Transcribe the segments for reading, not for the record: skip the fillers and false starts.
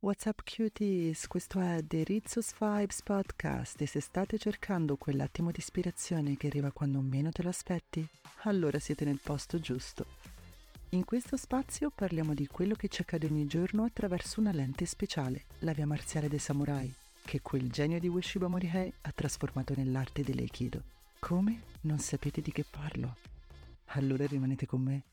What's up cuties? Questo è The Rizos Vibes Podcast e se state cercando quell'attimo di ispirazione che arriva quando meno te lo aspetti, allora siete nel posto giusto. In questo spazio parliamo di quello che ci accade ogni giorno attraverso una lente speciale, la via marziale dei samurai, che quel genio di Ueshiba Morihei ha trasformato nell'arte dell'Aikido. Come? Non sapete di che parlo? Allora rimanete con me.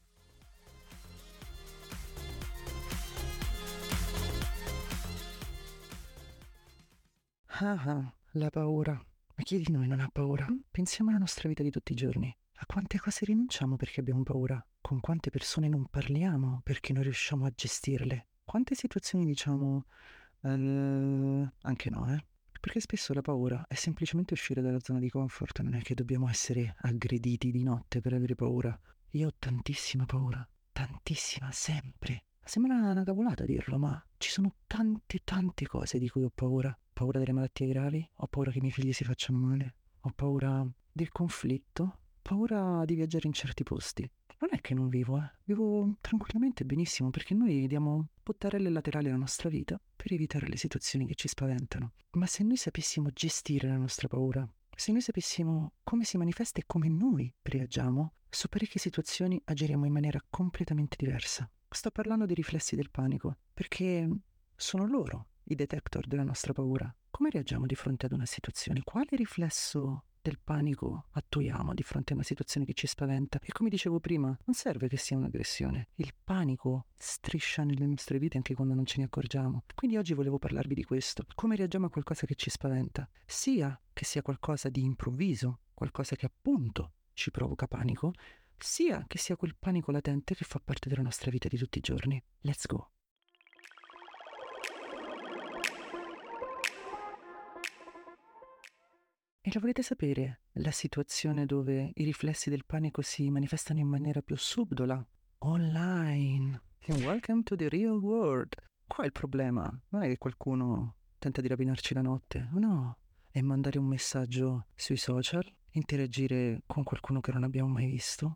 La paura. Ma chi di noi non ha paura? Pensiamo alla nostra vita di tutti i giorni. A quante cose rinunciamo perché abbiamo paura? Con quante persone non parliamo perché non riusciamo a gestirle? Quante situazioni diciamo anche no, eh? Perché spesso la paura è semplicemente uscire dalla zona di comfort, non è che dobbiamo essere aggrediti di notte per avere paura. Io ho tantissima paura, tantissima, sempre. Sembra una cavolata dirlo, ma ci sono tante cose di cui ho paura. Paura delle malattie gravi, ho paura che i miei figli si facciano male, ho paura del conflitto, paura di viaggiare in certi posti. Non è che non vivo, vivo tranquillamente benissimo perché noi diamo buttarelle laterali alla nostra vita per evitare le situazioni che ci spaventano. Ma se noi sapessimo gestire la nostra paura, se noi sapessimo come si manifesta e come noi reagiamo, su parecchie situazioni agiremo in maniera completamente diversa. Sto parlando dei riflessi del panico, perché sono loro i detector della nostra paura. Come reagiamo di fronte ad una situazione? Quale riflesso del panico attuiamo di fronte a una situazione che ci spaventa? E come dicevo prima, non serve che sia un'aggressione. Il panico striscia nelle nostre vite anche quando non ce ne accorgiamo. Quindi oggi volevo parlarvi di questo. Come reagiamo a qualcosa che ci spaventa? Sia che sia qualcosa di improvviso, qualcosa che appunto ci provoca panico, sia che sia quel panico latente che fa parte della nostra vita di tutti i giorni. Let's go! E la volete sapere la situazione dove i riflessi del panico si manifestano in maniera più subdola? Online. And welcome to the real world. Qua è il problema. Non è che qualcuno tenta di rapinarci la notte. No. È mandare un messaggio sui social, interagire con qualcuno che non abbiamo mai visto,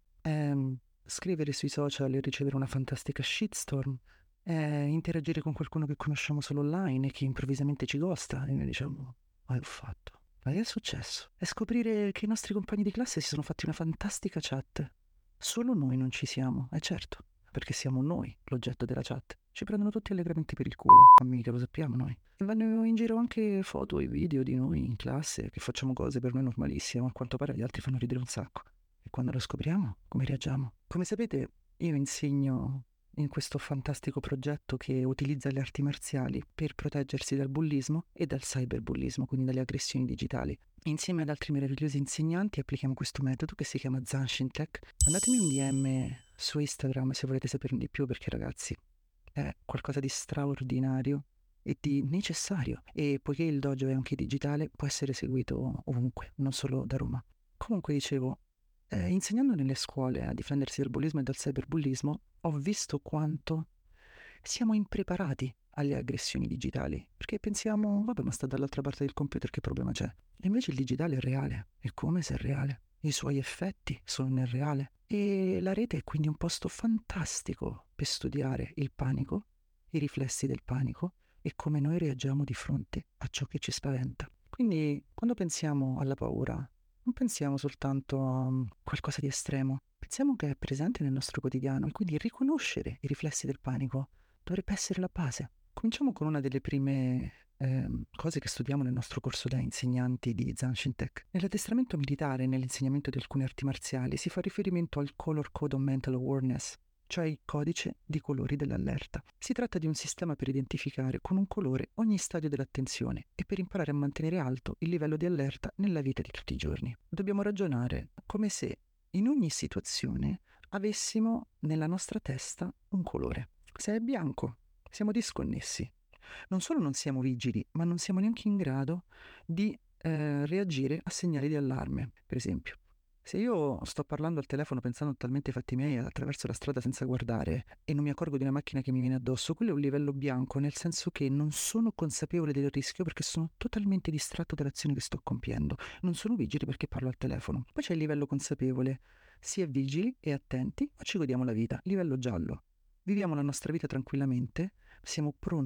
scrivere sui social e ricevere una fantastica shitstorm, interagire con qualcuno che conosciamo solo online e che improvvisamente ci ghosta e noi diciamo, ma che ho fatto? Ma che è successo? È scoprire che i nostri compagni di classe si sono fatti una fantastica chat. Solo noi non ci siamo, certo, perché siamo noi l'oggetto della chat. Ci prendono tutti allegramente per il culo, ma mica lo sappiamo noi. E vanno in giro anche foto e video di noi in classe che facciamo cose per noi normalissime, ma a quanto pare gli altri fanno ridere un sacco. E quando lo scopriamo, come reagiamo? Come sapete, io insegno in questo fantastico progetto che utilizza le arti marziali per proteggersi dal bullismo e dal cyberbullismo, quindi dalle aggressioni digitali. Insieme ad altri meravigliosi insegnanti applichiamo questo metodo che si chiama Zanshin Tech. Mandatemi un DM su Instagram se volete saperne di più perché ragazzi è qualcosa di straordinario e di necessario e poiché il dojo è anche digitale può essere seguito ovunque, non solo da Roma. Comunque dicevo, insegnando nelle scuole a difendersi dal bullismo e dal cyberbullismo, ho visto quanto siamo impreparati alle aggressioni digitali, perché pensiamo, vabbè, ma sta dall'altra parte del computer, che problema c'è? E invece il digitale è reale, è come se è reale. I suoi effetti sono nel reale. E la rete è quindi un posto fantastico per studiare il panico, i riflessi del panico e come noi reagiamo di fronte a ciò che ci spaventa. Quindi, quando pensiamo alla paura, non pensiamo soltanto a qualcosa di estremo, pensiamo che è presente nel nostro quotidiano e quindi riconoscere i riflessi del panico dovrebbe essere la base. Cominciamo con una delle prime cose che studiamo nel nostro corso da insegnanti di Zanshin Tech. Nell'addestramento militare e nell'insegnamento di alcune arti marziali si fa riferimento al Color Code of Mental Awareness, cioè il codice di colori dell'allerta. Si tratta di un sistema per identificare con un colore ogni stadio dell'attenzione e per imparare a mantenere alto il livello di allerta nella vita di tutti i giorni. Dobbiamo ragionare come se in ogni situazione avessimo nella nostra testa un colore. Se è bianco, siamo disconnessi. Non solo non siamo vigili, ma non siamo neanche in grado di reagire a segnali di allarme. Per esempio, se io sto parlando al telefono pensando talmente ai fatti miei attraverso la strada senza guardare e non mi accorgo di una macchina che mi viene addosso, quello è un livello bianco, nel senso che non sono consapevole del rischio perché sono totalmente distratto dall'azione che sto compiendo. Non sono vigili perché parlo al telefono. Poi c'è il livello consapevole. Si è vigili e attenti, ma ci godiamo la vita. Livello giallo. Viviamo la nostra vita tranquillamente, siamo pronti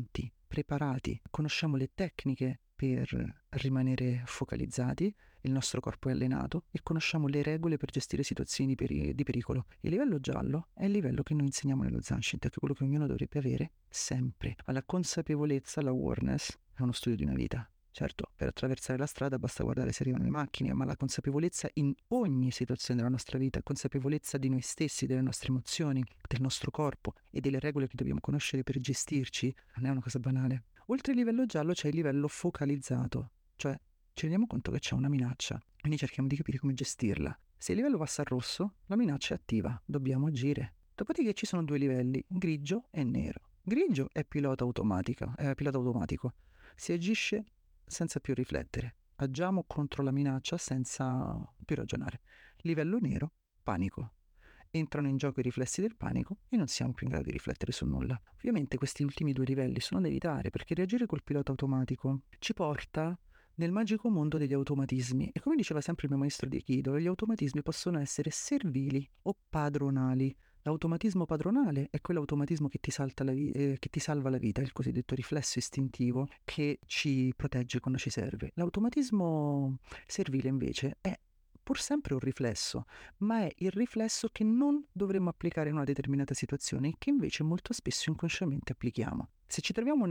preparati, conosciamo le tecniche per rimanere focalizzati, il nostro corpo è allenato e conosciamo le regole per gestire situazioni di pericolo. Il livello giallo è il livello che noi insegniamo nello Zanshin, che è quello che ognuno dovrebbe avere sempre. Ma la consapevolezza, l'awareness, è uno studio di una vita. Certo, per attraversare la strada basta guardare se arrivano le macchine, ma la consapevolezza in ogni situazione della nostra vita, consapevolezza di noi stessi, delle nostre emozioni, del nostro corpo e delle regole che dobbiamo conoscere per gestirci, non è una cosa banale. Oltre il livello giallo c'è il livello focalizzato, cioè ci rendiamo conto che c'è una minaccia, quindi cerchiamo di capire come gestirla. Se il livello passa al rosso, la minaccia è attiva, dobbiamo agire. Dopodiché ci sono due livelli, grigio e nero. Grigio è pilota automatico. Si agisce senza più riflettere. Agiamo contro la minaccia senza più ragionare. Livello nero, panico. Entrano in gioco i riflessi del panico e non siamo più in grado di riflettere su nulla. Ovviamente questi ultimi due livelli sono da evitare perché reagire col pilota automatico ci porta nel magico mondo degli automatismi e come diceva sempre il mio maestro di Aikido, gli automatismi possono essere servili o padronali. L'automatismo padronale è quell'automatismo che ti che ti salva la vita, il cosiddetto riflesso istintivo che ci protegge quando ci serve. L'automatismo servile invece è pur sempre un riflesso, ma è il riflesso che non dovremmo applicare in una determinata situazione, che invece molto spesso inconsciamente applichiamo. Se ci troviamo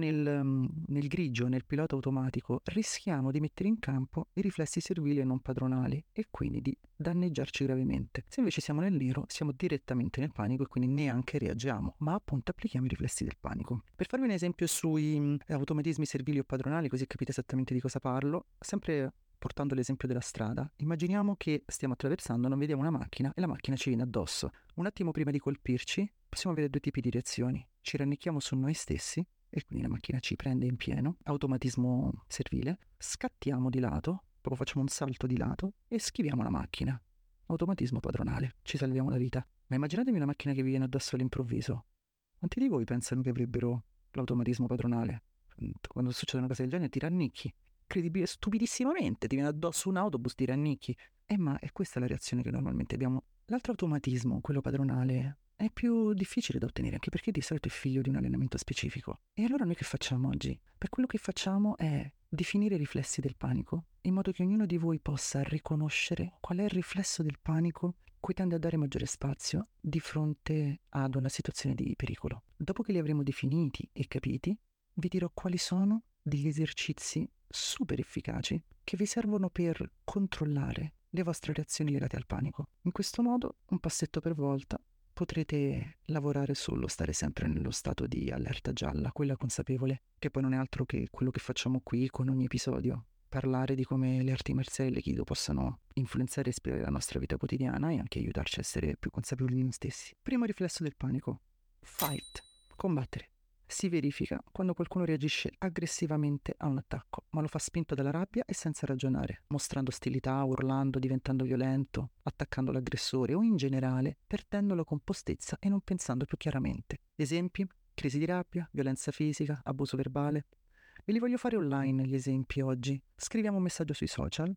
nel grigio, nel pilota automatico, rischiamo di mettere in campo i riflessi servili e non padronali e quindi di danneggiarci gravemente. Se invece siamo nel nero, siamo direttamente nel panico e quindi neanche reagiamo, ma appunto applichiamo i riflessi del panico. Per farvi un esempio sui automatismi servili o padronali, così capite esattamente di cosa parlo, sempre portando l'esempio della strada, immaginiamo che stiamo attraversando, non vediamo una macchina e la macchina ci viene addosso. Un attimo prima di colpirci possiamo avere due tipi di reazioni. Ci rannicchiamo su noi stessi e quindi la macchina ci prende in pieno, automatismo servile, scattiamo di lato, proprio facciamo un salto di lato e schiviamo la macchina. Automatismo padronale, ci salviamo la vita. Ma immaginatevi una macchina che vi viene addosso all'improvviso. Quanti di voi pensano che avrebbero l'automatismo padronale? Quando succede una cosa del genere ti rannicchi. Incredibile, stupidissimamente ti viene addosso un autobus, ti rannicchi. Ma è questa la reazione che normalmente abbiamo. L'altro automatismo, quello padronale, è più difficile da ottenere, anche perché di solito è figlio di un allenamento specifico. E allora noi che facciamo oggi? Per quello che facciamo è definire i riflessi del panico, in modo che ognuno di voi possa riconoscere qual è il riflesso del panico cui tende a dare maggiore spazio di fronte ad una situazione di pericolo. Dopo che li avremo definiti e capiti, vi dirò quali sono degli esercizi super efficaci che vi servono per controllare le vostre reazioni legate al panico. In questo modo, un passetto per volta, potrete lavorare sullo stare sempre nello stato di allerta gialla, quella consapevole, che poi non è altro che quello che facciamo qui con ogni episodio. Parlare di come le arti marziali e l'aikido possano influenzare e ispirare la nostra vita quotidiana e anche aiutarci a essere più consapevoli di noi stessi. Primo riflesso del panico. Fight. Combattere. Si verifica quando qualcuno reagisce aggressivamente a un attacco, ma lo fa spinto dalla rabbia e senza ragionare, mostrando ostilità, urlando, diventando violento, attaccando l'aggressore o in generale perdendo la compostezza e non pensando più chiaramente. Esempi? Crisi di rabbia, violenza fisica, abuso verbale. Ve li voglio fare online gli esempi oggi. Scriviamo un messaggio sui social,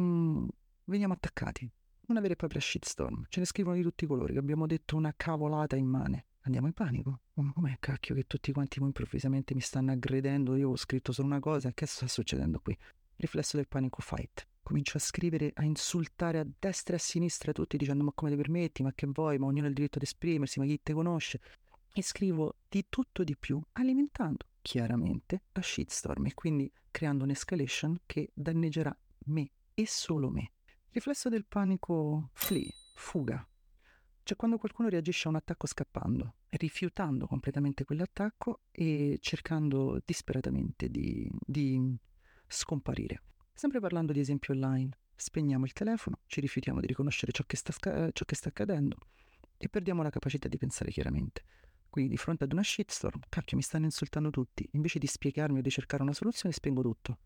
veniamo attaccati. Una vera e propria shitstorm. Ce ne scrivono di tutti i colori, che abbiamo detto una cavolata immane. Andiamo in panico. Ma com'è cacchio che tutti quanti improvvisamente mi stanno aggredendo? Io ho scritto solo una cosa, che sta succedendo qui? Riflesso del panico, fight. Comincio a scrivere, a insultare a destra e a sinistra tutti dicendo ma come ti permetti, ma che vuoi, ma ognuno ha il diritto di esprimersi, ma chi te conosce? E scrivo di tutto di più, alimentando chiaramente la shitstorm e quindi creando un'escalation che danneggerà me e solo me. Riflesso del panico, flee, fuga. Cioè quando qualcuno reagisce a un attacco scappando, rifiutando completamente quell'attacco e cercando disperatamente di scomparire. Sempre parlando di esempi online, spegniamo il telefono, ci rifiutiamo di riconoscere ciò che sta accadendo e perdiamo la capacità di pensare chiaramente. Quindi di fronte ad una shitstorm, cacchio mi stanno insultando tutti, invece di spiegarmi o di cercare una soluzione spengo tutto.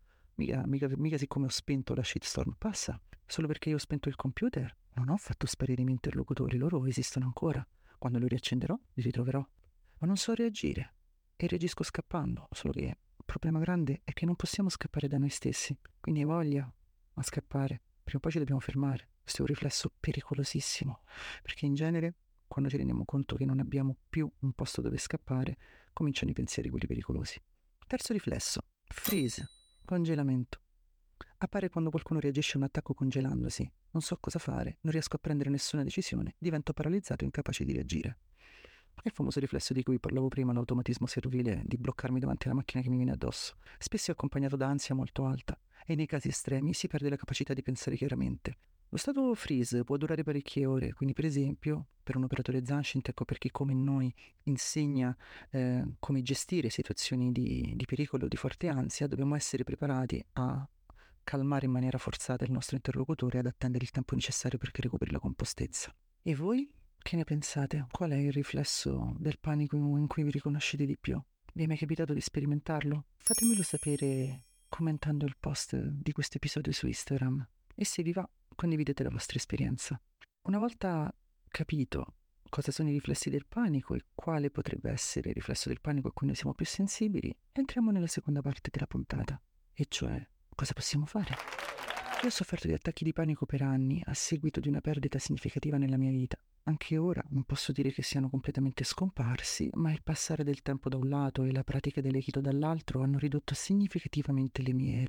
Mica siccome ho spento la shitstorm, passa. Solo perché io ho spento il computer, non ho fatto sparire i miei interlocutori, loro esistono ancora. Quando li riaccenderò, li ritroverò. Ma non so reagire. E reagisco scappando, solo che il problema grande è che non possiamo scappare da noi stessi. Quindi hai voglia a scappare. Prima o poi ci dobbiamo fermare. Questo è un riflesso pericolosissimo, perché in genere, quando ci rendiamo conto che non abbiamo più un posto dove scappare, cominciano i pensieri quelli pericolosi. Terzo riflesso, freeze, congelamento. Appare quando qualcuno reagisce a un attacco congelandosi. Non so cosa fare, non riesco a prendere nessuna decisione, divento paralizzato e incapace di reagire. È il famoso riflesso di cui parlavo prima, l'automatismo servile di bloccarmi davanti alla macchina che mi viene addosso. Spesso è accompagnato da ansia molto alta e nei casi estremi si perde la capacità di pensare chiaramente. Lo stato freeze può durare parecchie ore, quindi per esempio per un operatore Zanscint, ecco perché come noi insegna come gestire situazioni di pericolo o di forte ansia, dobbiamo essere preparati a calmare in maniera forzata il nostro interlocutore e ad attendere il tempo necessario perché recuperi la compostezza. E voi? Che ne pensate? Qual è il riflesso del panico in cui vi riconoscete di più? Vi è mai capitato di sperimentarlo? Fatemelo sapere commentando il post di questo episodio su Instagram e se vi va condividete la vostra esperienza. Una volta capito cosa sono i riflessi del panico e quale potrebbe essere il riflesso del panico a cui noi siamo più sensibili, entriamo nella seconda parte della puntata, e cioè cosa possiamo fare? Io ho sofferto di attacchi di panico per anni a seguito di una perdita significativa nella mia vita. Anche ora non posso dire che siano completamente scomparsi, ma il passare del tempo da un lato e la pratica dell'aikido dall'altro hanno ridotto significativamente le mie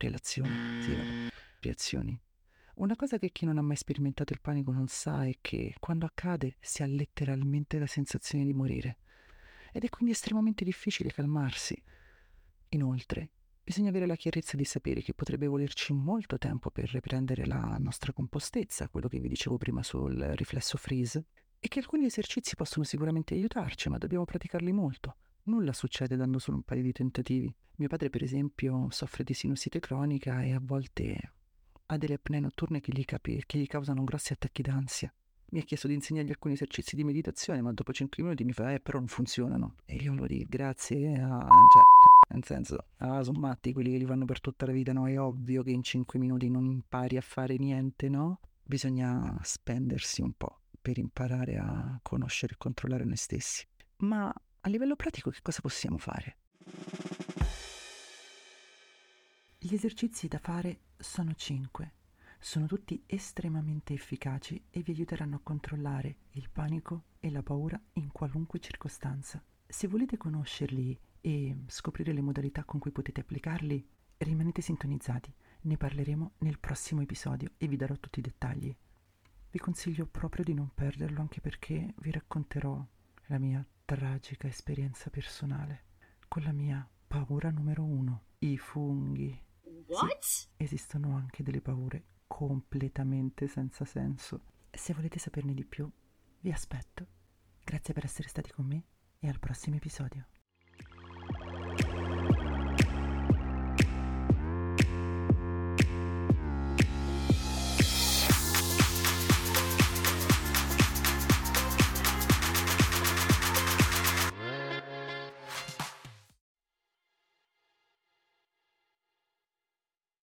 reazioni. Una cosa che chi non ha mai sperimentato il panico non sa è che quando accade si ha letteralmente la sensazione di morire ed è quindi estremamente difficile calmarsi. Inoltre, bisogna avere la chiarezza di sapere che potrebbe volerci molto tempo per riprendere la nostra compostezza, quello che vi dicevo prima sul riflesso freeze, e che alcuni esercizi possono sicuramente aiutarci, ma dobbiamo praticarli molto. Nulla succede dando solo un paio di tentativi. Mio padre, per esempio, soffre di sinusite cronica e a volte ha delle apnee notturne che gli causano grossi attacchi d'ansia. Mi ha chiesto di insegnargli alcuni esercizi di meditazione, ma dopo 5 minuti mi fa, però non funzionano. E io lo dico, grazie, cioè, nel senso, sono matti quelli che li fanno per tutta la vita, no? È ovvio che in 5 minuti non impari a fare niente, no? Bisogna spendersi un po' per imparare a conoscere e controllare noi stessi. Ma a livello pratico che cosa possiamo fare? Gli esercizi da fare sono 5. Sono tutti estremamente efficaci e vi aiuteranno a controllare il panico e la paura in qualunque circostanza. Se volete conoscerli e scoprire le modalità con cui potete applicarli, rimanete sintonizzati. Ne parleremo nel prossimo episodio e vi darò tutti i dettagli. Vi consiglio proprio di non perderlo, anche perché vi racconterò la mia tragica esperienza personale con la mia paura numero 1, i funghi. What? Sì, esistono anche delle paure completamente senza senso. Se volete saperne di più, vi aspetto. Grazie per essere stati con me e al prossimo episodio.